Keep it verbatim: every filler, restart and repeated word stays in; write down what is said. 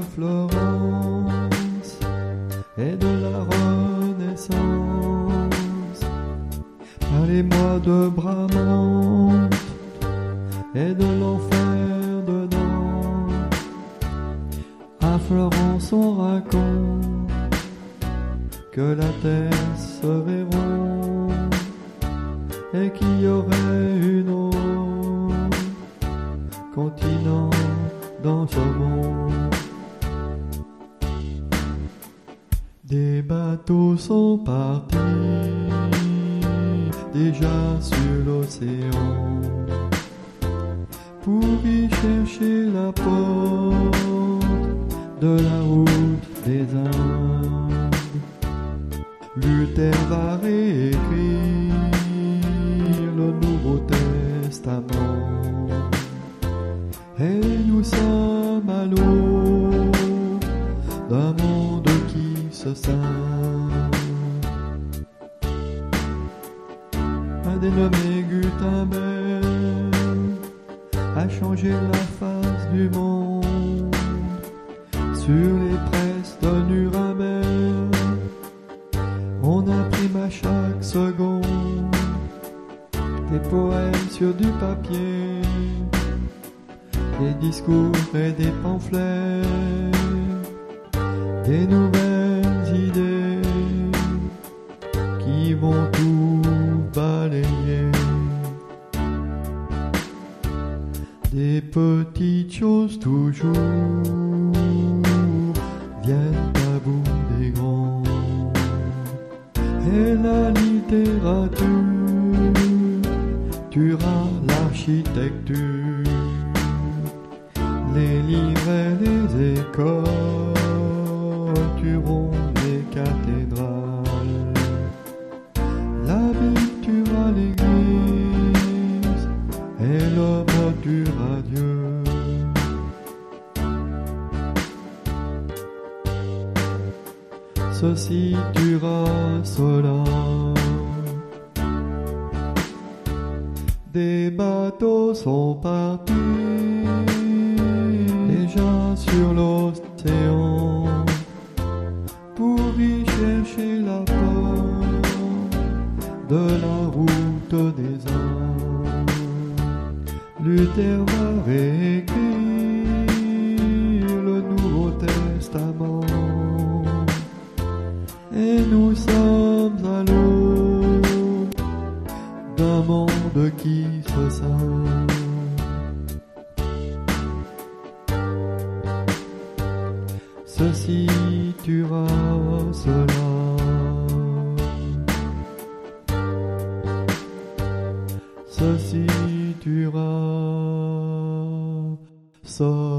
Florence et de la Renaissance. Parlez-moi de Bramante et de l'enfer dedans. À Florence on raconte que la terre serait ronde et qu'il y aurait une autre continent dans ce monde. Des bateaux sont partis déjà sur l'océan pour y chercher la porte de la route des Indes. Luther va réécrire le Nouveau Testament et nous sommes à l'aube d'un monde qui se scinde. Un dénommé Gutenberg a changé la face du monde sur les presses de Nuremberg. On imprime à chaque seconde des poèmes sur du papier, des discours et des pamphlets, des nouvelles idées qui vont tout balayer. Des petites choses toujours viennent à bout des grands. Et la littérature tuera l'architecture. Les livres et les écoles tueront les cathédrales. La Bible tuera l'église et l'homme tuera Dieu. Ceci tuera cela. Des bateaux sont partis déjà sur l'océan pour y chercher la porte de la route des Indes. Luther va réécrire le Nouveau Testament et nous sommes à l'aube d'un monde qui se scinde. Ceci tuera cela. Ceci tuera cela.